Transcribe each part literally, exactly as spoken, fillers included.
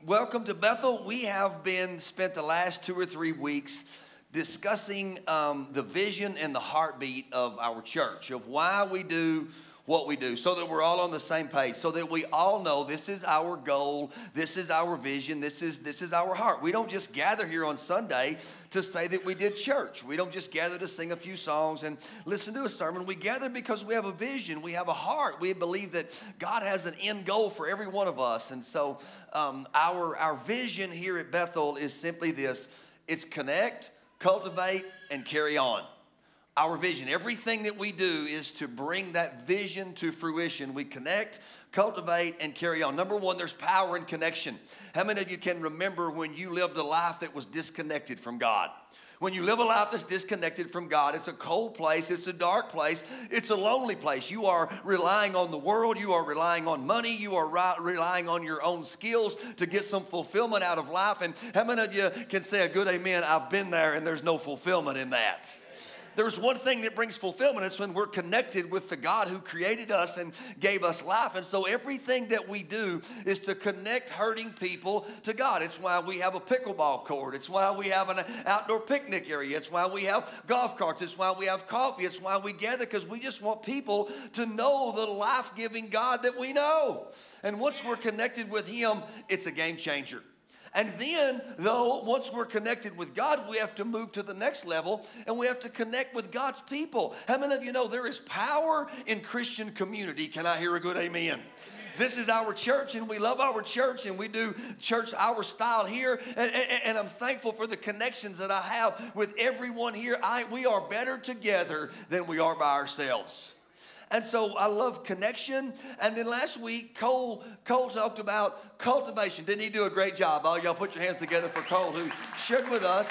Welcome to Bethel. We have been spent the last two or three weeks discussing um, the vision and the heartbeat of our church, of why we do what we do, so that we're all on the same page, so that we all know this is our goal, this is our vision, this is this is our heart. We don't just gather here on Sunday to say that we did church. We don't just gather to sing a few songs and listen to a sermon. We gather because we have a vision, we have a heart. We believe that God has an end goal for every one of us. And so um, our, our vision here at Bethel is simply this. It's connect, cultivate, and carry on. Our vision, everything that we do is to bring that vision to fruition. We connect, cultivate, and carry on. Number one, there's power in connection. How many of you can remember when you lived a life that was disconnected from God? When you live a life that's disconnected from God, it's a cold place, it's a dark place, it's a lonely place. You are relying on the world, you are relying on money, you are ri- relying on your own skills to get some fulfillment out of life. And how many of you can say a good amen? I've been there and there's no fulfillment in that. There's one thing that brings fulfillment. It's when we're connected with the God who created us and gave us life. And so everything that we do is to connect hurting people to God. It's why we have a pickleball court. It's why we have an outdoor picnic area. It's why we have golf carts. It's why we have coffee. It's why we gather, because we just want people to know the life-giving God that we know. And once we're connected with Him, it's a game changer. And then, though, once we're connected with God, we have to move to the next level, and we have to connect with God's people. How many of you know there is power in Christian community? Can I hear a good amen? This is our church, and we love our church, and we do church our style here. And, and, and I'm thankful for the connections that I have with everyone here. I, we are better together than we are by ourselves. And so I love connection. And then last week, Cole, Cole talked about cultivation. Didn't he do a great job? All y'all put your hands together for Cole, who shared with us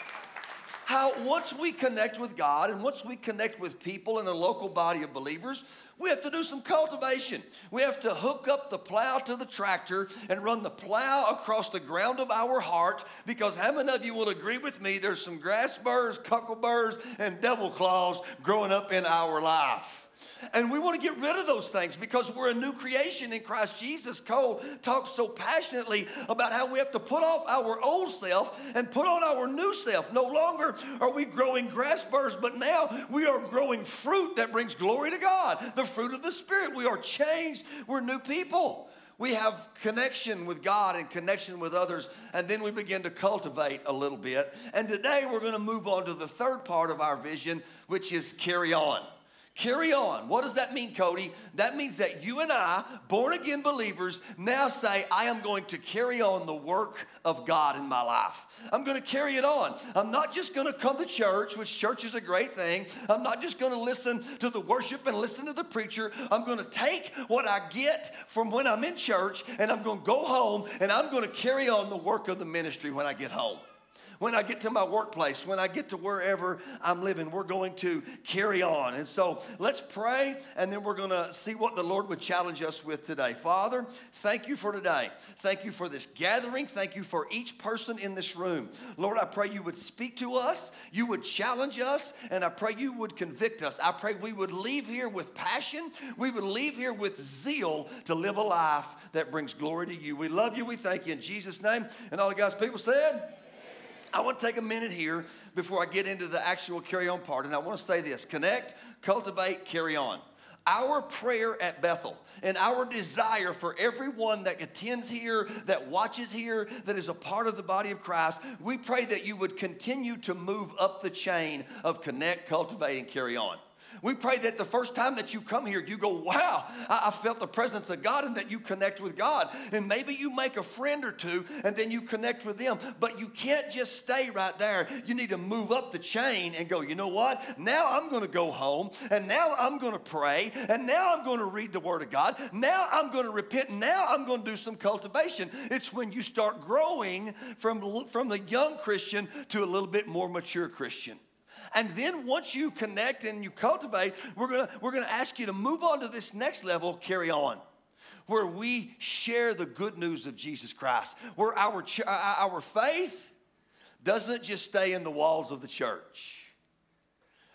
how once we connect with God and once we connect with people in a local body of believers, we have to do some cultivation. We have to hook up the plow to the tractor and run the plow across the ground of our heart, because how many of you will agree with me, there's some grass burrs, cuckleburrs, and devil claws growing up in our life. And we want to get rid of those things because we're a new creation in Christ Jesus. Cole talked so passionately about how we have to put off our old self and put on our new self. No longer are we growing grass burrs, but now we are growing fruit that brings glory to God, the fruit of the Spirit. We are changed. We're new people. We have connection with God and connection with others, and then we begin to cultivate a little bit. And today we're going to move on to the third part of our vision, which is carry on. Carry on. What does that mean, Cody? That means that you and I, born-again believers, now say, I am going to carry on the work of God in my life. I'm going to carry it on. I'm not just going to come to church, which church is a great thing. I'm not just going to listen to the worship and listen to the preacher. I'm going to take what I get from when I'm in church, and I'm going to go home, and I'm going to carry on the work of the ministry when I get home. When I get to my workplace, when I get to wherever I'm living, we're going to carry on. And so let's pray, and then we're going to see what the Lord would challenge us with today. Father, thank you for today. Thank you for this gathering. Thank you for each person in this room. Lord, I pray you would speak to us, you would challenge us, and I pray you would convict us. I pray we would leave here with passion. We would leave here with zeal to live a life that brings glory to you. We love you. We thank you in Jesus' name. And all the God's people said, I want to take a minute here before I get into the actual carry on part, and I want to say this: connect, cultivate, carry on. Our prayer at Bethel and our desire for everyone that attends here, that watches here, that is a part of the body of Christ, we pray that you would continue to move up the chain of connect, cultivate, and carry on. We pray that the first time that you come here, you go, wow, I, I felt the presence of God, and that you connect with God. And maybe you make a friend or two, and then you connect with them. But you can't just stay right there. You need to move up the chain and go, you know what? Now I'm going to go home, and now I'm going to pray, and now I'm going to read the Word of God. Now I'm going to repent. Now I'm going to do some cultivation. It's when you start growing from, from the young Christian to a little bit more mature Christian. And then once you connect and you cultivate, we're gonna we're gonna ask you to move on to this next level, carry on, where we share the good news of Jesus Christ, where our ch- our faith doesn't just stay in the walls of the church.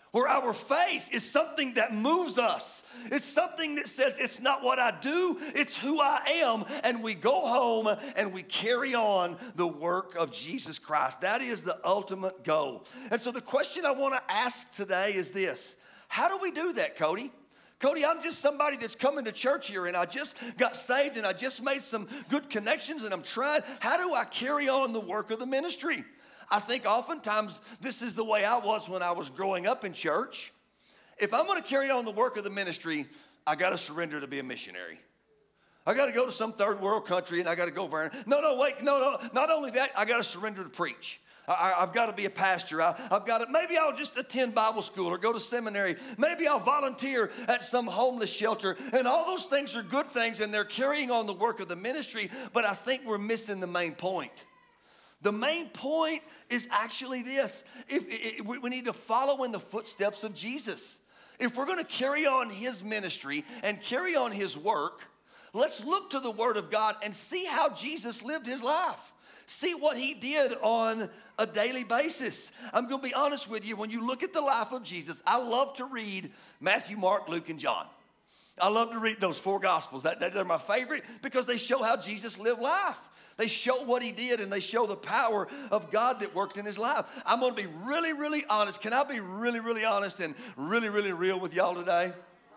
where our faith is something that moves us. It's something that says it's not what I do, it's who I am. And we go home and we carry on the work of Jesus Christ. That is the ultimate goal. And so the question I want to ask today is this: how do we do that, Cody? Cody, I'm just somebody that's coming to church here, and I just got saved, and I just made some good connections, and I'm trying. How do I carry on the work of the ministry? I think oftentimes this is the way I was when I was growing up in church. If I'm going to carry on the work of the ministry, I got to surrender to be a missionary. I got to go to some third world country, and I got to go over. No, no, wait, no, no. Not only that, I got to surrender to preach. I, I've got to be a pastor. I, I've got to, maybe I'll just attend Bible school or go to seminary. Maybe I'll volunteer at some homeless shelter. And all those things are good things, and they're carrying on the work of the ministry, but I think we're missing the main point. The main point is actually this: if, if, we need to follow in the footsteps of Jesus. If we're going to carry on his ministry and carry on his work, let's look to the Word of God and see how Jesus lived his life. See what he did on a daily basis. I'm going to be honest with you. When you look at the life of Jesus, I love to read Matthew, Mark, Luke, and John. I love to read those four Gospels. That, that, they're my favorite because they show how Jesus lived life. They show what he did, and they show the power of God that worked in his life. I'm going to be really, really honest. Can I be really, really honest and really, really real with y'all today?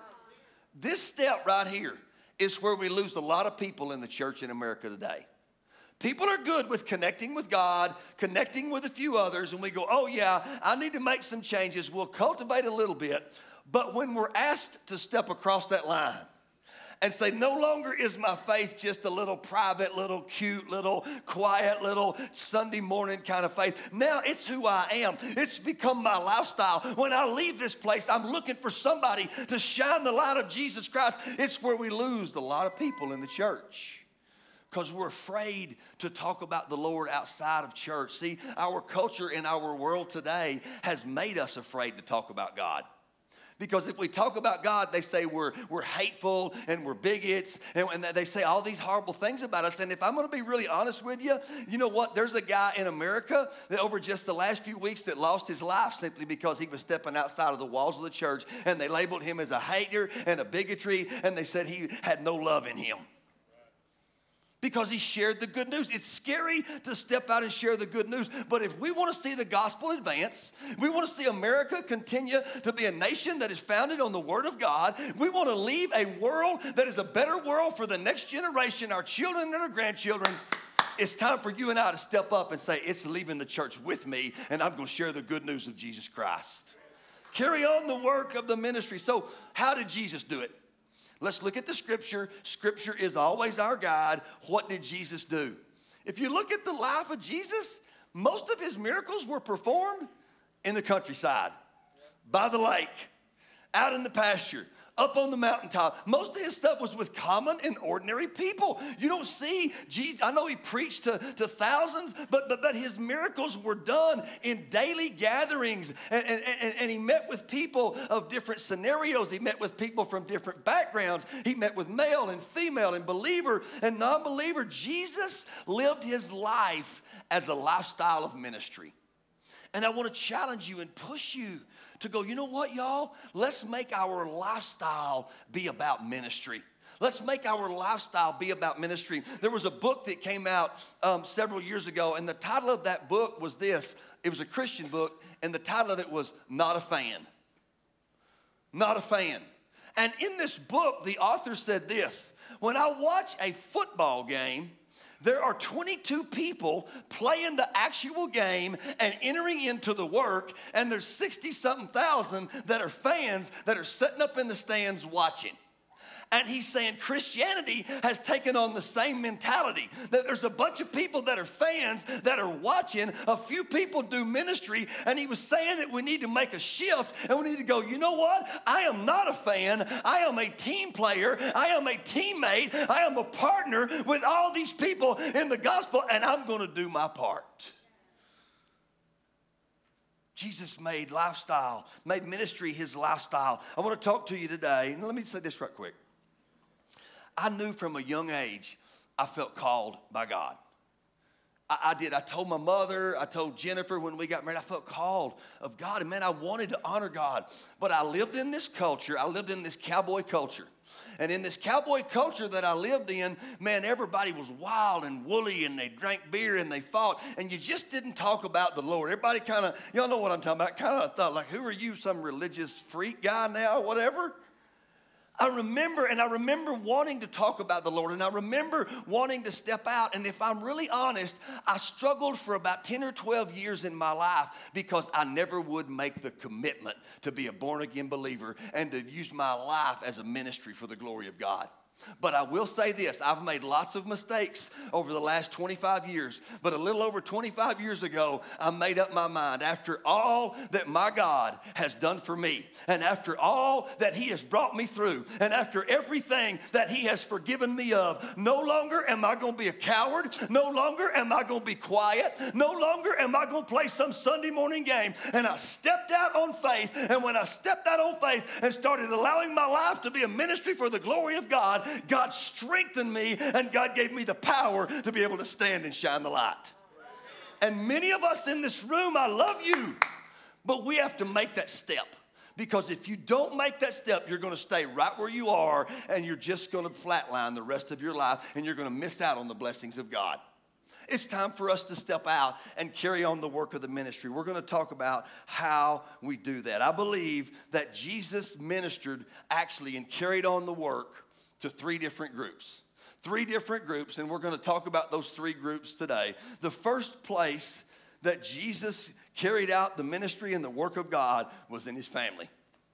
This step right here is where we lose a lot of people in the church in America today. People are good with connecting with God, connecting with a few others, and we go, oh yeah, I need to make some changes. We'll cultivate a little bit. But when we're asked to step across that line and say, no longer is my faith just a little private, little cute, little quiet, little Sunday morning kind of faith. Now it's who I am. It's become my lifestyle. When I leave this place, I'm looking for somebody to shine the light of Jesus Christ. It's where we lose a lot of people in the church because we're afraid to talk about the Lord outside of church. See, our culture in our world today has made us afraid to talk about God. Because if we talk about God, they say we're, we're hateful and we're bigots, and, and they say all these horrible things about us. And if I'm going to be really honest with you, you know what? There's a guy in America that over just the last few weeks that lost his life simply because he was stepping outside of the walls of the church, and they labeled him as a hater and a bigotry, and they said he had no love in him. Because he shared the good news. It's scary to step out and share the good news. But if we want to see the gospel advance, we want to see America continue to be a nation that is founded on the Word of God, we want to leave a world that is a better world for the next generation, our children and our grandchildren, it's time for you and I to step up and say, it's leaving the church with me, and I'm going to share the good news of Jesus Christ. Carry on the work of the ministry. So how did Jesus do it? Let's look at the scripture. Scripture is always our guide. What did Jesus do? If you look at the life of Jesus, most of his miracles were performed in the countryside, by the lake, out in the pasture, up on the mountaintop. Most of his stuff was with common and ordinary people. You don't see Jesus. I know he preached to, to thousands, but, but, but his miracles were done in daily gatherings. And, and, and, and he met with people of different scenarios. He met with people from different backgrounds. He met with male and female and believer and non-believer. Jesus lived his life as a lifestyle of ministry. And I want to challenge you and push you to go, you know what, y'all? Let's make our lifestyle be about ministry. Let's make our lifestyle be about ministry. There was a book that came out um, several years ago, and the title of that book was this. It was a Christian book, and the title of it was Not a Fan. Not a Fan. And in this book, the author said this: when I watch a football game, there are twenty-two people playing the actual game and entering into the work, and there's sixty-something thousand that are fans that are sitting up in the stands watching. And he's saying Christianity has taken on the same mentality, that there's a bunch of people that are fans that are watching, a few people do ministry, and he was saying that we need to make a shift, and we need to go, you know what? I am not a fan. I am a team player. I am a teammate. I am a partner with all these people in the gospel, and I'm going to do my part. Jesus made lifestyle, made ministry his lifestyle. I want to talk to you today, and let me say this right quick. I knew from a young age I felt called by God. I, I did. I told my mother, I told Jennifer when we got married, I felt called of God. And man, I wanted to honor God. But I lived in this culture. I lived in this cowboy culture. And in this cowboy culture that I lived in, man, everybody was wild and woolly, and they drank beer and they fought. And you just didn't talk about the Lord. Everybody kind of, y'all know what I'm talking about, kind of thought like, who are you, some religious freak guy now, whatever? I remember, and I remember wanting to talk about the Lord, and I remember wanting to step out. And if I'm really honest, I struggled for about ten or twelve years in my life because I never would make the commitment to be a born-again believer and to use my life as a ministry for the glory of God. But I will say this, I've made lots of mistakes over the last twenty-five years, but a little over twenty-five years ago, I made up my mind. After all that my God has done for me, and after all that he has brought me through, and after everything that he has forgiven me of, no longer am I going to be a coward, no longer am I going to be quiet, no longer am I going to play some Sunday morning game. And I stepped out on faith, and when I stepped out on faith and started allowing my life to be a ministry for the glory of God, God strengthened me, and God gave me the power to be able to stand and shine the light. And many of us in this room, I love you, but we have to make that step. Because if you don't make that step, you're going to stay right where you are, and you're just going to flatline the rest of your life, and you're going to miss out on the blessings of God. It's time for us to step out and carry on the work of the ministry. We're going to talk about how we do that. I believe that Jesus ministered actually and carried on the work to three different groups. Three different groups, and we're going to talk about those three groups today. The first place that Jesus carried out the ministry and the work of God was in his family.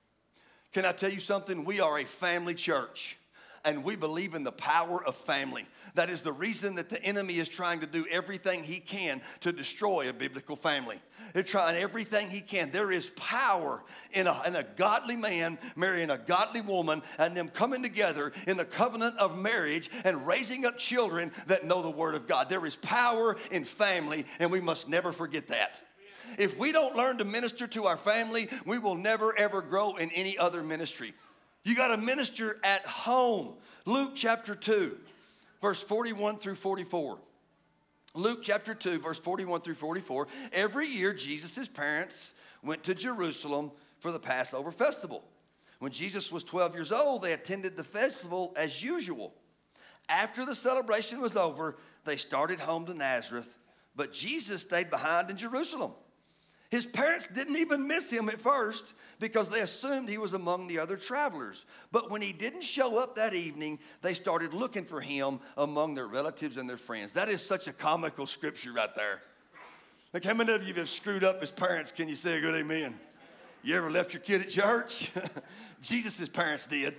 Can I tell you something? We are a family church, and we believe in the power of family. That is the reason that the enemy is trying to do everything he can to destroy a biblical family. They're trying everything he can. There is power in a, in a godly man marrying a godly woman and them coming together in the covenant of marriage and raising up children that know the word of God. There is power in family, and we must never forget that. If we don't learn to minister to our family, we will never, ever grow in any other ministry. You got to minister at home. Luke chapter two, verse forty-one through forty-four. Luke chapter two, verse forty-one through forty-four. Every year, Jesus' parents went to Jerusalem for the Passover festival. When Jesus was twelve years old, they attended the festival as usual. After the celebration was over, they started home to Nazareth, but Jesus stayed behind in Jerusalem. His parents didn't even miss him at first because they assumed he was among the other travelers. But when he didn't show up that evening, they started looking for him among their relatives and their friends. That is such a comical scripture right there. Like, how many of you have screwed up as parents? Can you say a good amen? You ever left your kid at church? Jesus' parents did.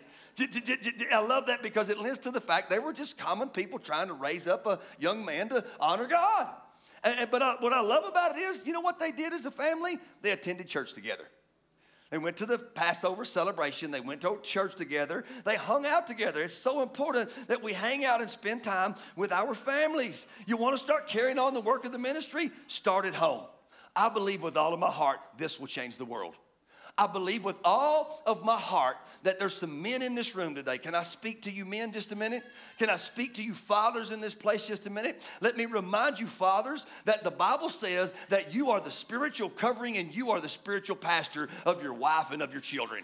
I love that because it lends to the fact they were just common people trying to raise up a young man to honor God. And, but uh, what I love about it is, you know what they did as a family? They attended church together. They went to the Passover celebration. They went to church together. They hung out together. It's so important that we hang out and spend time with our families. You want to start carrying on the work of the ministry? Start at home. I believe with all of my heart this will change the world. I believe with all of my heart that there's some men in this room today. Can I speak to you men just a minute? Can I speak to you fathers in this place just a minute? Let me remind you, fathers, that the Bible says that you are the spiritual covering and you are the spiritual pastor of your wife and of your children.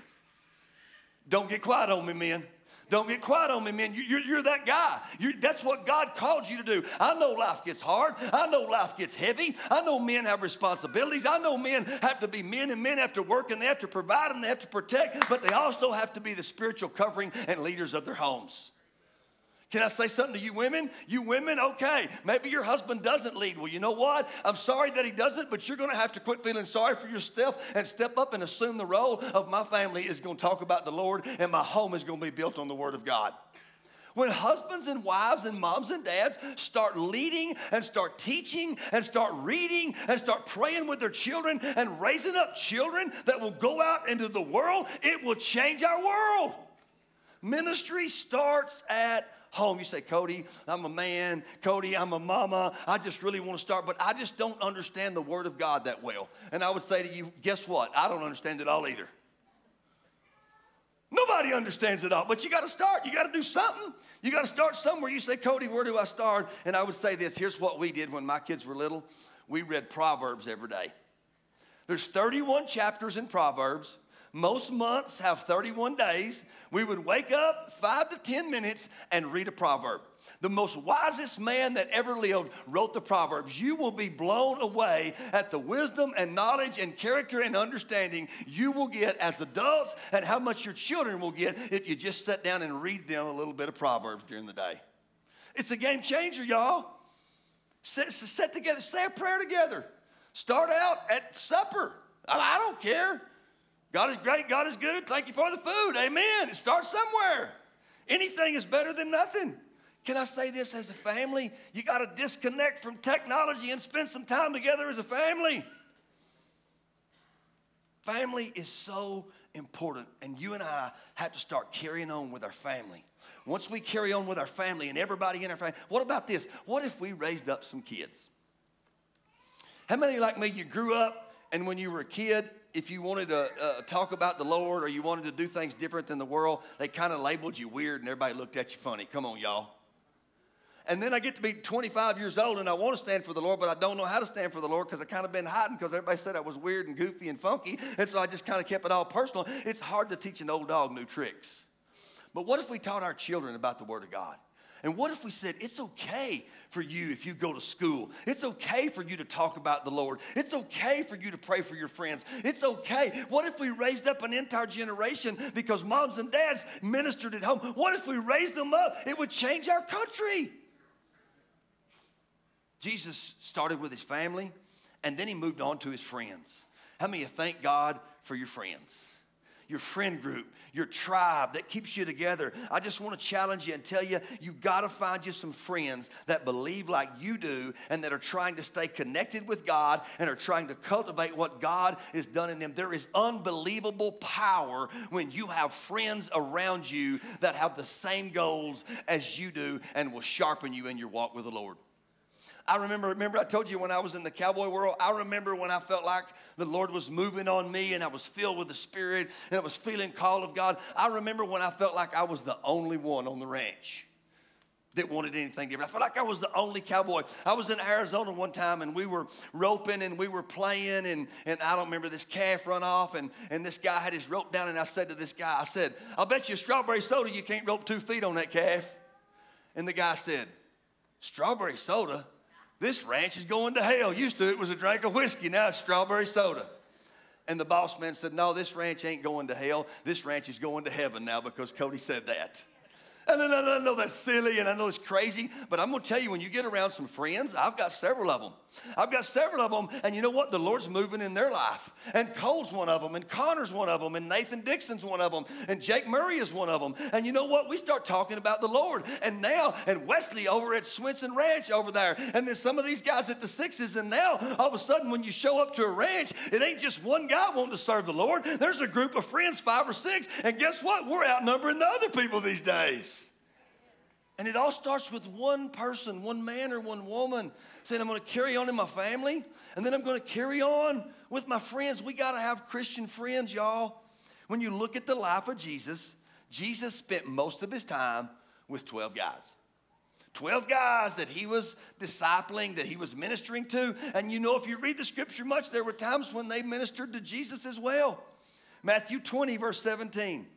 Don't get quiet on me, men. Don't get quiet on me, man. You're, you're that guy. You're, that's what God called you to do. I know life gets hard. I know life gets heavy. I know men have responsibilities. I know men have to be men, and men have to work, and they have to provide, and they have to protect, but they also have to be the spiritual covering and leaders of their homes. Can I say something to you women? You women, okay, maybe your husband doesn't lead. Well, you know what? I'm sorry that he doesn't, but you're going to have to quit feeling sorry for yourself and step up and assume the role of my family is going to talk about the Lord, and my home is going to be built on the Word of God. When husbands and wives and moms and dads start leading and start teaching and start reading and start praying with their children and raising up children that will go out into the world, it will change our world. Ministry starts at home. You say, Cody, I'm a man. Cody, I'm a mama. I just really want to start, but I just don't understand the Word of God that well. And I would say to you, guess what? I don't understand it all either. Nobody understands it all, but you got to start. You got to do something. You got to start somewhere. You say, Cody, where do I start? And I would say this. Here's what we did when my kids were little. We read Proverbs every day. There's thirty-one chapters in Proverbs. Most months have thirty-one days. We would wake up five to ten minutes and read a proverb. The most wisest man that ever lived wrote the Proverbs. You will be blown away at the wisdom and knowledge and character and understanding you will get as adults and how much your children will get if you just sit down and read them a little bit of Proverbs during the day. It's a game changer, y'all. Sit, sit together, say a prayer together. Start out at supper. I don't care. God is great, God is good. Thank you for the food. Amen. It starts somewhere. Anything is better than nothing. Can I say this as a family? You got to disconnect from technology and spend some time together as a family. Family is so important, and you and I have to start carrying on with our family. Once we carry on with our family and everybody in our family, what about this? What if we raised up some kids? How many like me, you grew up, and when you were a kid, if you wanted to uh, talk about the Lord or you wanted to do things different than the world, they kind of labeled you weird and everybody looked at you funny. Come on, y'all. And then I get to be twenty-five years old and I want to stand for the Lord, but I don't know how to stand for the Lord because I kind of been hiding because everybody said I was weird and goofy and funky. And so I just kind of kept it all personal. It's hard to teach an old dog new tricks. But what if we taught our children about the Word of God? And what if we said, it's okay for you if you go to school. It's okay for you to talk about the Lord. It's okay for you to pray for your friends. It's okay. What if we raised up an entire generation because moms and dads ministered at home? What if we raised them up? It would change our country. Jesus started with his family, and then he moved on to his friends. How many of you thank God for your friends? Your friend group, your tribe that keeps you together. I just want to challenge you and tell you, you got to find you some friends that believe like you do and that are trying to stay connected with God and are trying to cultivate what God has done in them. There is unbelievable power when you have friends around you that have the same goals as you do and will sharpen you in your walk with the Lord. I remember, remember I told you when I was in the cowboy world, I remember when I felt like the Lord was moving on me and I was filled with the Spirit and I was feeling call of God. I remember when I felt like I was the only one on the ranch that wanted anything different. I felt like I was the only cowboy. I was in Arizona one time and we were roping and we were playing and, and I don't remember, this calf run off and, and this guy had his rope down and I said to this guy, I said, I'll bet you a strawberry soda you can't rope two feet on that calf. And the guy said, strawberry soda? This ranch is going to hell. Used to it was a drink of whiskey. Now it's strawberry soda. And the boss man said, no, this ranch ain't going to hell. This ranch is going to heaven now because Cody said that. And I know, I know that's silly and I know it's crazy, but I'm going to tell you, when you get around some friends, I've got several of them. I've got several of them, and you know what? The Lord's moving in their life. And Cole's one of them, and Connor's one of them, and Nathan Dixon's one of them, and Jake Murray is one of them. And you know what? We start talking about the Lord. And now, and Wesley over at Swenson Ranch over there, and then some of these guys at the Sixes, and now, all of a sudden, when you show up to a ranch, it ain't just one guy wanting to serve the Lord. There's a group of friends, five or six, and guess what? We're outnumbering the other people these days. And it all starts with one person, one man or one woman saying, I'm going to carry on in my family, and then I'm going to carry on with my friends. We got to have Christian friends, y'all. When you look at the life of Jesus, Jesus spent most of his time with twelve guys. twelve guys that he was discipling, that he was ministering to. And you know, if you read the scripture much, there were times when they ministered to Jesus as well. Matthew twenty, verse seventeen.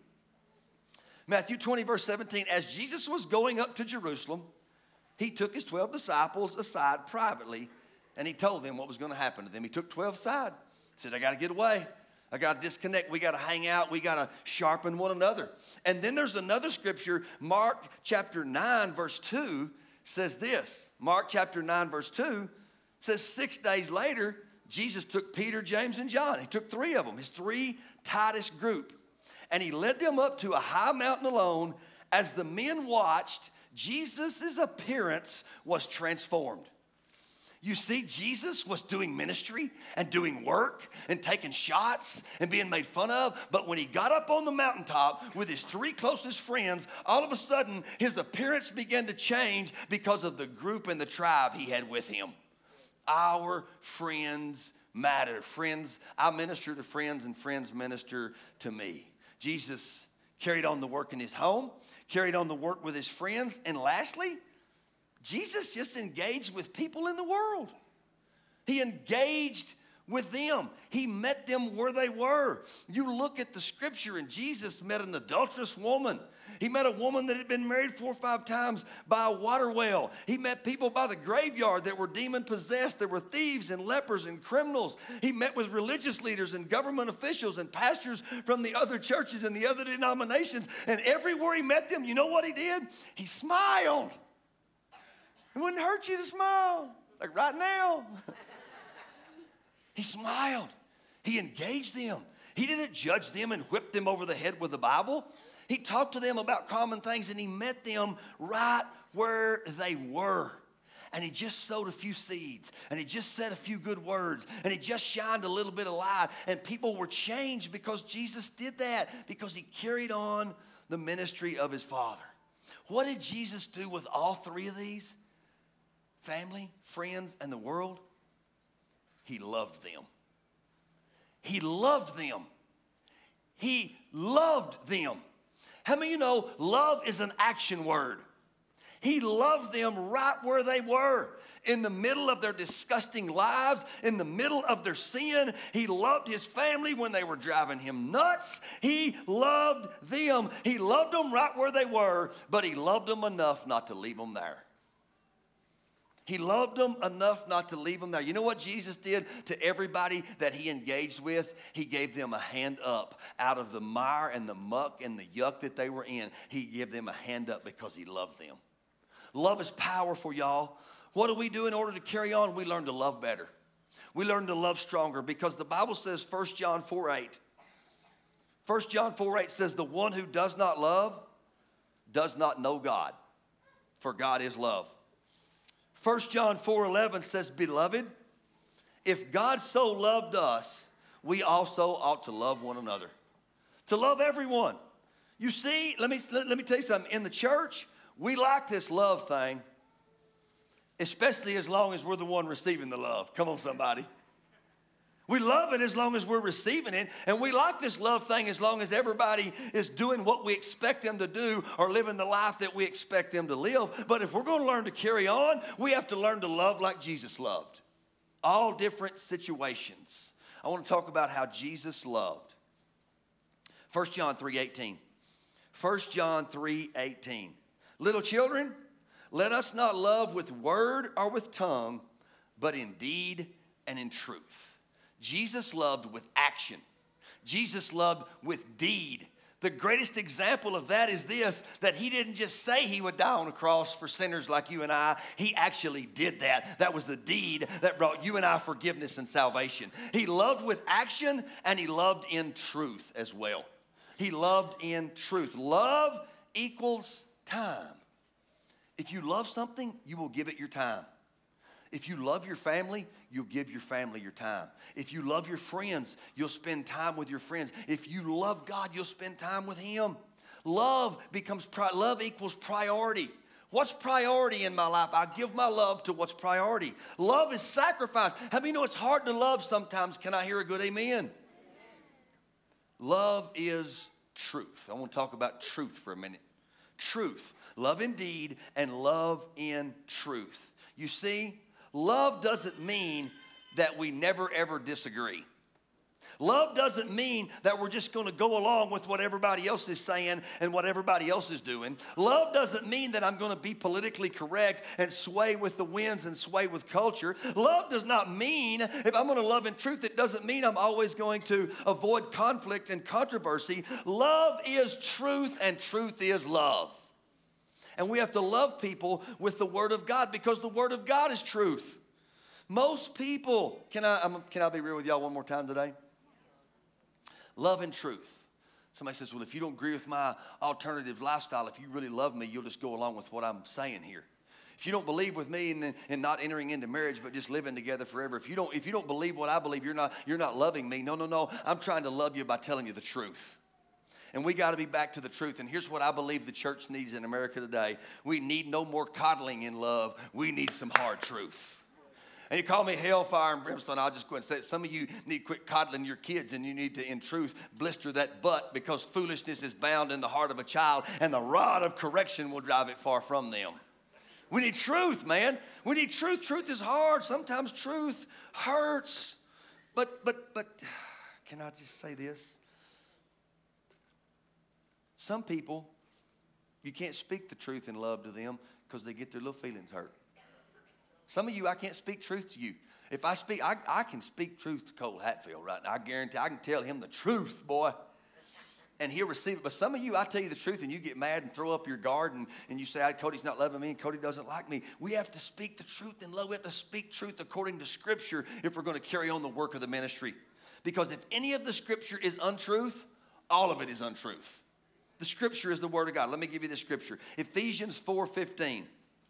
Matthew twenty, verse seventeen, as Jesus was going up to Jerusalem, he took his twelve disciples aside privately, and he told them what was going to happen to them. He took twelve aside, said, I got to get away. I got to disconnect. We got to hang out. We got to sharpen one another. And then there's another scripture, Mark chapter nine, verse two, says this. Mark chapter nine, verse two says, six days later, Jesus took Peter, James, and John. He took three of them, his three tightest group. And he led them up to a high mountain alone. As the men watched, Jesus' appearance was transformed. You see, Jesus was doing ministry and doing work and taking shots and being made fun of. But when he got up on the mountaintop with his three closest friends, all of a sudden his appearance began to change because of the group and the tribe he had with him. Our friends matter. Friends, I minister to friends and friends minister to me. Jesus carried on the work in his home, carried on the work with his friends, and lastly, Jesus just engaged with people in the world. He engaged with them. He met them where they were. You look at the scripture, and Jesus met an adulterous woman. He met a woman that had been married four or five times by a water well. He met people by the graveyard that were demon possessed. There were thieves and lepers and criminals. He met with religious leaders and government officials and pastors from the other churches and the other denominations. And everywhere he met them, you know what he did? He smiled. It wouldn't hurt you to smile, like right now. He smiled. He engaged them. He didn't judge them and whip them over the head with the Bible. He talked to them about common things, and he met them right where they were. And he just sowed a few seeds, and he just said a few good words, and he just shined a little bit of light, and people were changed because Jesus did that, because he carried on the ministry of his Father. What did Jesus do with all three of these? Family, friends, and the world? He loved them. He loved them. He loved them. How many of you know love is an action word? He loved them right where they were, in the middle of their disgusting lives, in the middle of their sin. He loved his family when they were driving him nuts. He loved them. He loved them right where they were, but he loved them enough not to leave them there. He loved them enough not to leave them there. You know what Jesus did to everybody that he engaged with? He gave them a hand up out of the mire and the muck and the yuck that they were in. He gave them a hand up because he loved them. Love is powerful, y'all. What do we do in order to carry on? We learn to love better. We learn to love stronger, because the Bible says, First John four eight. First John four eight says, the one who does not love does not know God, for God is love. First John four eleven says, beloved, if God so loved us, we also ought to love one another. To love everyone. You see, let me, let, let me tell you something. In the church, we like this love thing, especially as long as we're the one receiving the love. Come on, somebody. We love it as long as we're receiving it, and we like this love thing as long as everybody is doing what we expect them to do or living the life that we expect them to live. But if we're going to learn to carry on, we have to learn to love like Jesus loved. All different situations. I want to talk about how Jesus loved. First John three eighteen. First John three eighteen. Little children, let us not love with word or with tongue, but in deed and in truth. Jesus loved with action. Jesus loved with deed. The greatest example of that is this, that he didn't just say he would die on a cross for sinners like you and I. He actually did that. That was the deed that brought you and I forgiveness and salvation. He loved with action, and he loved in truth as well. He loved in truth. Love equals time. If you love something, you will give it your time. If you love your family, you'll give your family your time. If you love your friends, you'll spend time with your friends. If you love God, you'll spend time with him. Love becomes, love equals priority. What's priority in my life? I give my love to what's priority. Love is sacrifice. How many know it's hard to love sometimes? Can I hear a good amen? Amen. Love is truth. I want to talk about truth for a minute. Truth. Love in deed and love in truth. You see, love doesn't mean that we never ever disagree. Love doesn't mean that we're just going to go along with what everybody else is saying and what everybody else is doing. Love doesn't mean that I'm going to be politically correct and sway with the winds and sway with culture. Love does not mean, if I'm going to love in truth, it doesn't mean I'm always going to avoid conflict and controversy. Love is truth, and truth is love. And we have to love people with the Word of God, because the Word of God is truth. Most people, can I, I'm, can I be real with y'all one more time today? Love and truth. Somebody says, well, if you don't agree with my alternative lifestyle, if you really love me, you'll just go along with what I'm saying here. If you don't believe with me and, and not entering into marriage, but just living together forever, if you don't, if you don't believe what I believe, you're not, you're not loving me. No, no, no. I'm trying to love you by telling you the truth. And we got to be back to the truth. And here's what I believe the church needs in America today. We need no more coddling in love. We need some hard truth. And you call me hellfire and brimstone, I'll just go ahead and say it. Some of you need to quit coddling your kids, and you need to, in truth, blister that butt, because foolishness is bound in the heart of a child, and the rod of correction will drive it far from them. We need truth, man. We need truth. Truth is hard. Sometimes truth hurts. But, but, but, can I just say this? Some people, you can't speak the truth in love to them because they get their little feelings hurt. Some of you, I can't speak truth to you. If I speak, I, I can speak truth to Cole Hatfield right now. I guarantee I can tell him the truth, boy, and he'll receive it. But some of you, I tell you the truth, and you get mad and throw up your guard, and, and you say, Cody's not loving me, and Cody doesn't like me. We have to speak the truth in love. We have to speak truth according to Scripture if we're going to carry on the work of the ministry. Because if any of the Scripture is untruth, all of it is untruth. The Scripture is the Word of God. Let me give you the Scripture. Ephesians four fifteen.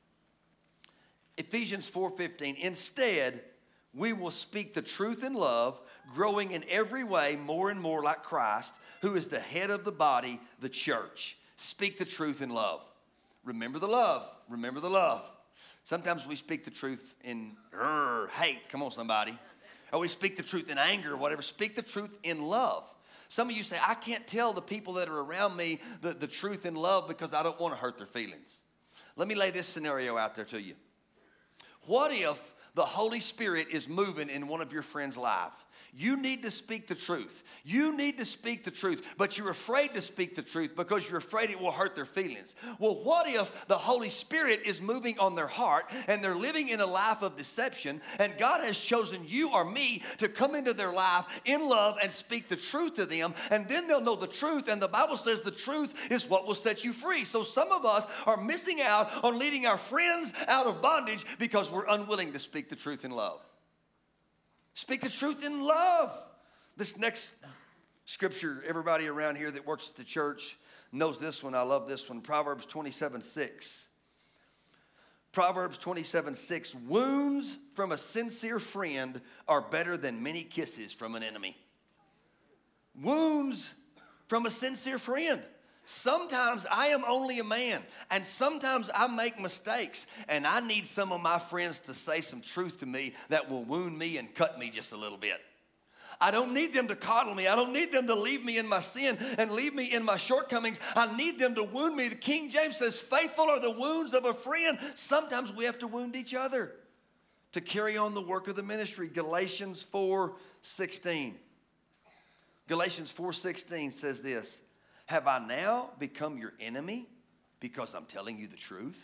Ephesians four fifteen. Instead, we will speak the truth in love, growing in every way more and more like Christ, who is the head of the body, the church. Speak the truth in love. Remember the love. Remember the love. Sometimes we speak the truth in er, hate. Come on, somebody. Or we speak the truth in anger or whatever. Speak the truth in love. Some of you say, I can't tell the people that are around me the, the truth in love because I don't want to hurt their feelings. Let me lay this scenario out there to you. What if the Holy Spirit is moving in one of your friends' life? You need to speak the truth. You need to speak the truth, but you're afraid to speak the truth because you're afraid it will hurt their feelings. Well, what if the Holy Spirit is moving on their heart and they're living in a life of deception, and God has chosen you or me to come into their life in love and speak the truth to them, and then they'll know the truth, and the Bible says the truth is what will set you free. So some of us are missing out on leading our friends out of bondage because we're unwilling to speak the truth in love. Speak the truth in love. This next scripture, everybody around here that works at the church knows this one. I love this one. Proverbs twenty-seven six. Proverbs twenty-seven six. Wounds from a sincere friend are better than many kisses from an enemy. Wounds from a sincere friend. Sometimes I am only a man, and sometimes I make mistakes, and I need some of my friends to say some truth to me that will wound me and cut me just a little bit. I don't need them to coddle me. I don't need them to leave me in my sin and leave me in my shortcomings. I need them to wound me. The King James says, faithful are the wounds of a friend. Sometimes we have to wound each other to carry on the work of the ministry. Galatians four sixteen. Galatians four sixteen says this. Have I now become your enemy because I'm telling you the truth?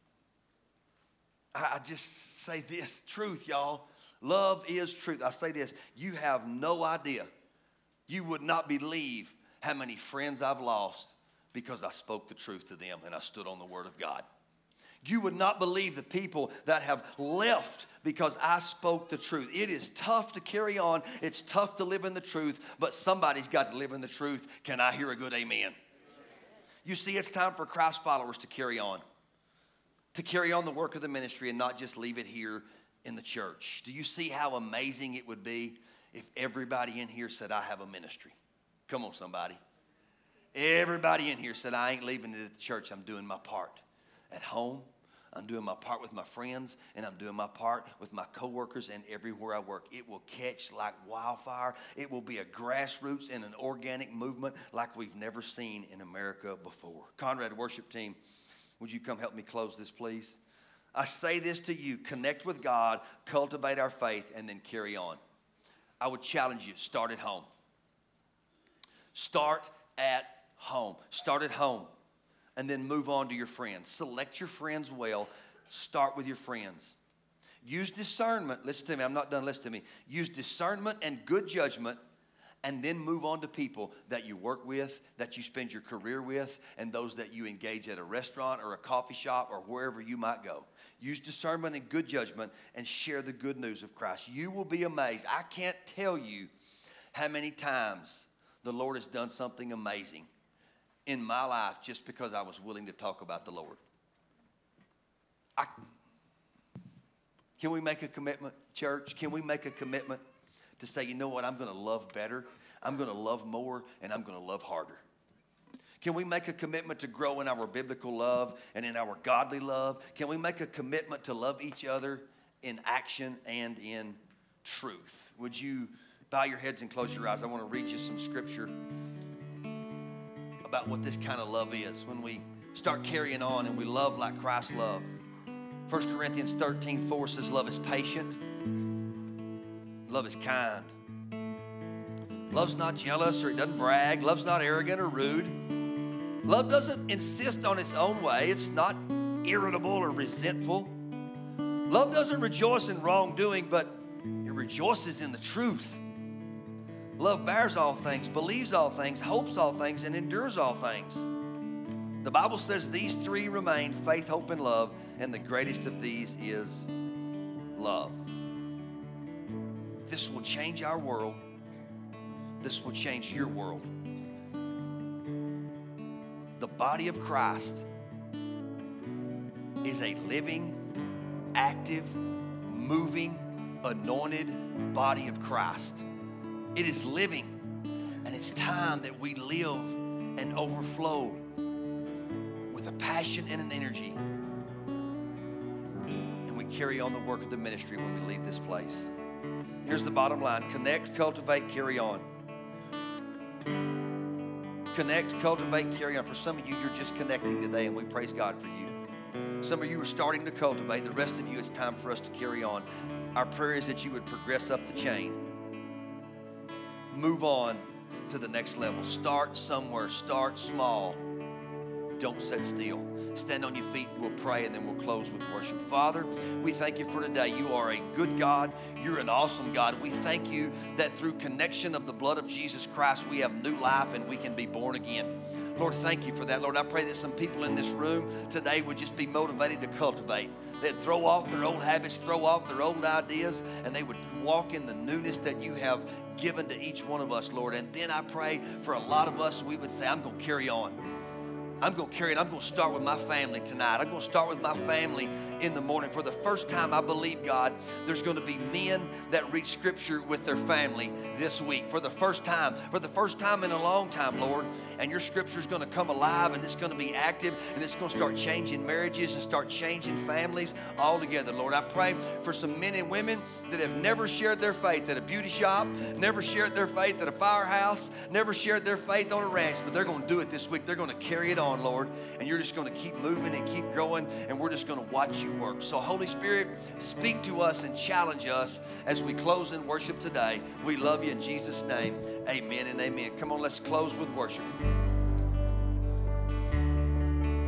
I just say this, truth, y'all. Love is truth. I say this, you have no idea. You would not believe how many friends I've lost because I spoke the truth to them and I stood on the Word of God. You would not believe the people that have left because I spoke the truth. It is tough to carry on. It's tough to live in the truth, but somebody's got to live in the truth. Can I hear a good amen? You see, it's time for Christ followers to carry on, to carry on the work of the ministry and not just leave it here in the church. Do you see how amazing it would be if everybody in here said, I have a ministry? Come on, somebody. Everybody in here said, I ain't leaving it at the church. I'm doing my part. At home, I'm doing my part with my friends, and I'm doing my part with my coworkers and everywhere I work. It will catch like wildfire. It will be a grassroots and an organic movement like we've never seen in America before. Conrad worship team, would you come help me close this, please? I say this to you, connect with God, cultivate our faith, and then carry on. I would challenge you, start at home. Start at home. Start at home. And then move on to your friends. Select your friends well. Start with your friends. Use discernment. Listen to me. I'm not done. Listen to me. Use discernment and good judgment, and then move on to people that you work with, that you spend your career with, and those that you engage at a restaurant or a coffee shop or wherever you might go. Use discernment and good judgment and share the good news of Christ. You will be amazed. I can't tell you how many times the Lord has done something amazing in my life just because I was willing to talk about the Lord. I, can we make a commitment, church? Can we make a commitment to say, you know what, I'm going to love better, I'm going to love more, and I'm going to love harder? Can we make a commitment to grow in our biblical love and in our godly love? Can we make a commitment to love each other in action and in truth. Would you bow your heads and close your eyes? I want to read you some scripture about what this kind of love is. When we start carrying on and we love like Christ loved. First Corinthians thirteen four says, love is patient. Love is kind. Love's not jealous or it doesn't brag. Love's not arrogant or rude. Love doesn't insist on its own way. It's not irritable or resentful. Love doesn't rejoice in wrongdoing, but it rejoices in the truth. Love bears all things, believes all things, hopes all things, and endures all things. The Bible says these three remain, faith, hope, and love, and the greatest of these is love. This will change our world. This will change your world. The body of Christ is a living, active, moving, anointed body of Christ. It is living, and it's time that we live and overflow with a passion and an energy, and we carry on the work of the ministry when we leave this place. Here's the bottom line. Connect, cultivate, carry on. Connect, cultivate, carry on. For some of you, you're just connecting today, and we praise God for you. Some of you are starting to cultivate. The rest of you, it's time for us to carry on. Our prayer is that you would progress up the chain. Move on to the next level. Start somewhere. Start small. Don't sit still. Stand on your feet. We'll pray, and then we'll close with worship. Father, we thank you for today. You are a good God. You're an awesome God. We thank you that through connection of the blood of Jesus Christ, we have new life and we can be born again. Lord, thank you for that. Lord, I pray that some people in this room today would just be motivated to cultivate. They'd throw off their old habits, throw off their old ideas, and they would walk in the newness that you have given to each one of us, Lord. And then I pray for a lot of us, we would say, I'm going to carry on. I'm going to carry it. I'm going to start with my family tonight. I'm going to start with my family in the morning. For the first time, I believe, God, there's going to be men that read Scripture with their family this week. For the first time, for the first time in a long time, Lord. And your Scripture is going to come alive, and it's going to be active, and it's going to start changing marriages and start changing families altogether, Lord. I pray for some men and women that have never shared their faith at a beauty shop, never shared their faith at a firehouse, never shared their faith on a ranch, but they're going to do it this week. They're going to carry it on, Lord, and you're just going to keep moving and keep growing, and we're just going to watch you work. So, Holy Spirit, speak to us and challenge us as we close in worship today. We love you in Jesus' name. Amen and amen. Come on, let's close with worship.